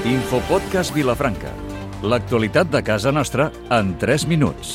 Infopodcast Vilafranca. L'actualitat de casa nostra en 3 minuts.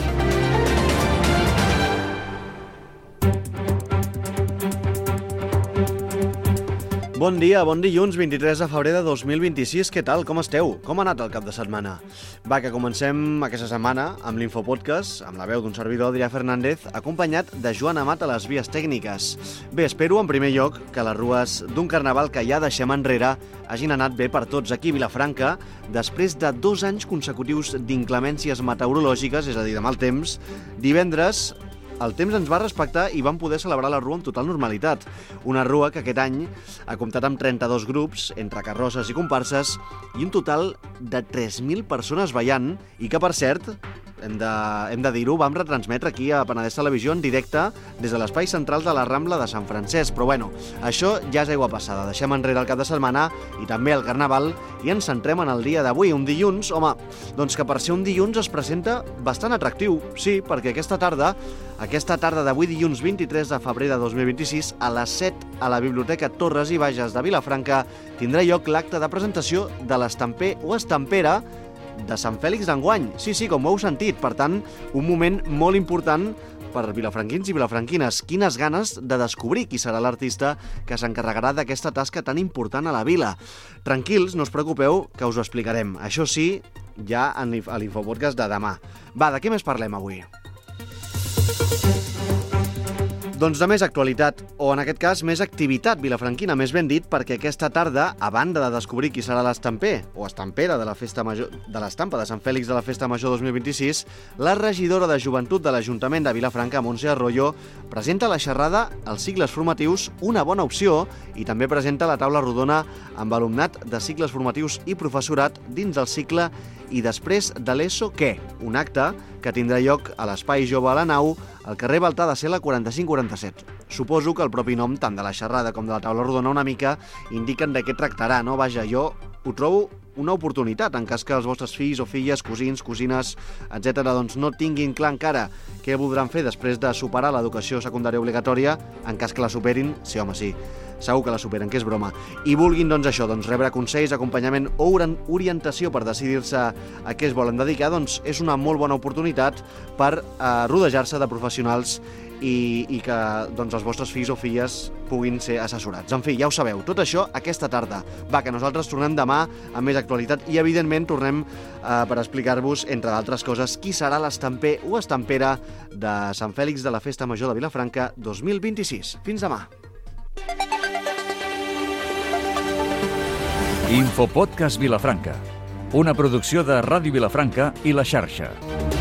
Bon dia, bon dilluns, 23 de febrer de 2026. Què tal? Com esteu? Com ha anat el cap de setmana? Va, que comencem aquesta setmana amb l'Infopodcast, amb la veu d'un servidor, Adrià Fernández, acompanyat de Joan Amat a les vies tècniques. Bé, espero, en primer lloc, que les rues d'un carnaval que ja deixem enrere hagin anat bé per tots aquí a Vilafranca, després de 2 anys consecutius d'inclemències meteorològiques, és a dir, de mal temps. Divendres el temps ens va respectar i vam poder celebrar la rua amb total normalitat. Una rua que aquest any ha comptat amb 32 grups, entre carrosses i comparses, i un total de 3.000 persones ballant, i que, per cert, hem de dir-ho, vam retransmetre aquí a Penedès Televisió en directe des de l'espai central de la Rambla de Sant Francesc. Però bueno, això ja és aigua passada. Deixem enrere el cap de setmana i també el Carnaval i ens centrem en el dia d'avui, un dilluns. Home, doncs que per ser un dilluns es presenta bastant atractiu. Sí, perquè aquesta tarda d'avui, dilluns 23 de febrer de 2026, a les 7 a la Biblioteca Torres i Bages de Vilafranca tindrà lloc l'acte de presentació de l'estamper o estampera de Sant Fèlix d'enguany. Sí, com ho heu sentit. Per tant, un moment molt important per vilafranquins i vilafranquines. Quines ganes de descobrir qui serà l'artista que s'encarregarà d'aquesta tasca tan important a la vila. Tranquils, no us preocupeu, que us ho explicarem. Això sí, ja a l'Infopodcast de demà. Va, de què més parlem avui? Doncs de més actualitat, o en aquest cas més activitat vilafranquina, més ben dit, perquè aquesta tarda, a banda de descobrir qui serà l'estamper o estampera de la Festa Major de l'estampa de Sant Fèlix de la Festa Major 2026, la regidora de Joventut de l'Ajuntament de Vilafranca, Montse Arroyo, presenta la xerrada als cicles formatius Una bona opció i també presenta la taula rodona amb alumnat de cicles formatius i professorat dins del cicle I després de l'ESO què? Un acte que tindrà lloc a l'Espai Jove a la Nau, al carrer Baltar de Cela 4547. Suposo que el propi nom, tant de la xerrada com de la taula rodona, una mica indiquen de què tractarà, no? Vaja, jo ho trobo una oportunitat en cas que els vostres fills o filles, cosins, cosines, etc., doncs no tinguin clar encara què voldran fer després de superar l'educació secundària obligatòria, en cas que la superin, sí, home, sí. Segur que la superen, que és broma. I vulguin, doncs, això, rebre consells, acompanyament o orientació per decidir-se a què es volen dedicar, doncs és una molt bona oportunitat per rodejar-se de professionals i que doncs, els vostres fills o filles puguin ser assessorats. En fi, ja ho sabeu, tot això aquesta tarda. Va, que nosaltres tornem demà amb més actualitat i, evidentment, tornem per explicar-vos, entre d'altres coses, qui serà l'estamper o estampera de Sant Fèlix de la Festa Major de Vilafranca 2026. Fins demà. Infopodcast Vilafranca, una producció de Ràdio Vilafranca i La Xarxa.